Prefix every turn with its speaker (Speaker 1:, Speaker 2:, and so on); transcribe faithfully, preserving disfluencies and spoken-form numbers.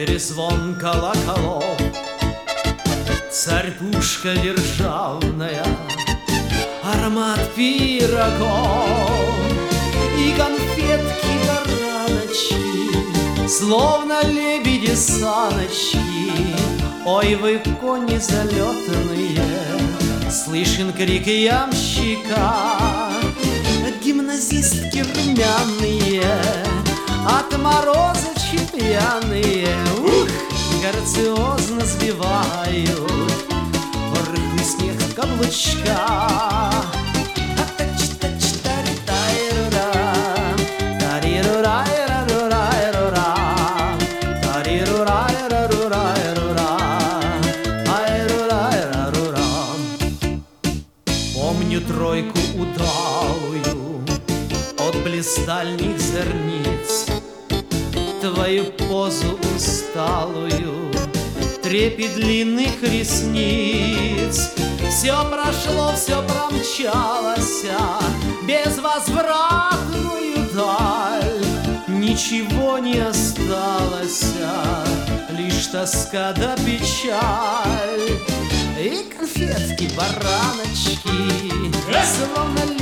Speaker 1: перезвон колоколов, царь-пушка державная, аромат пирогов и конфетки-бараночки, словно лебеди-саночки. Ой, вы кони залетные, слышен крик ямщика. Гимназистки румяные, от мороза пьяные, ух, грациозно сбивают рыхлый снег каблучка. Помню тройку удалую от блистальных зерниц, твою позу усталую, трепет длинных ресниц. Все прошло, все промчалось, безвозвратную даль. Ничего не осталось, лишь тоска да печаль. И конфетки, бараночки, словно